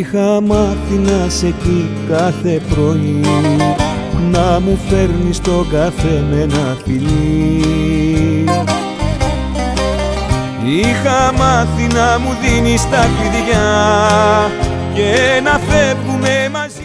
Είχα μάθει να σε εκεί κάθε πρωί, να μου φέρνεις τον καφέ με ένα φιλί. Είχα μάθει να μου δίνεις τα κλειδιά και να φεύγουμε μαζί.